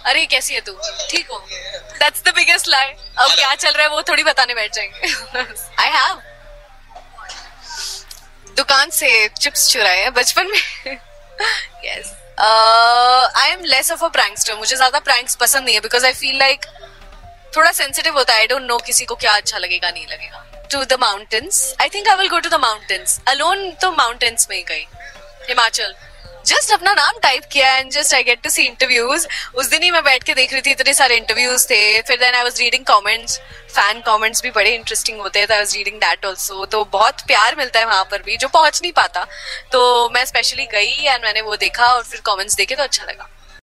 अरे कैसी है तू, ठीक हो? That's the biggest lie. अब क्या चल रहा है वो थोड़ी बताने बैठ जाएंगे। आई हैव दुकान से चिप्स चुराए हैं बचपन में। Yes, I am less of a prankster. मुझे ज्यादा प्रैंक्स पसंद नहीं है बिकॉज आई फील लाइक थोड़ा सेंसिटिव होता है। आई डोंट नो किसी को क्या अच्छा लगेगा नहीं लगेगा। To the mountains, I think I will go to the mountains alone. तो माउंटेन्स में ही गई, हिमाचल। जस्ट अपना नाम टाइप किया and just I get to see interviews. उस दिन ही मैं बैठ के देख रही थी, इतने सारे इंटरव्यूज थे। फिर then I was reading comments, fan comments भी बड़े इंटरेस्टिंग होते हैं, तो I was reading that also. तो बहुत प्यार मिलता है वहां पर भी, जो पहुंच नहीं पाता। तो मैं स्पेशली गई एंड मैंने वो देखा और फिर कमेंट्स देखे तो अच्छा लगा।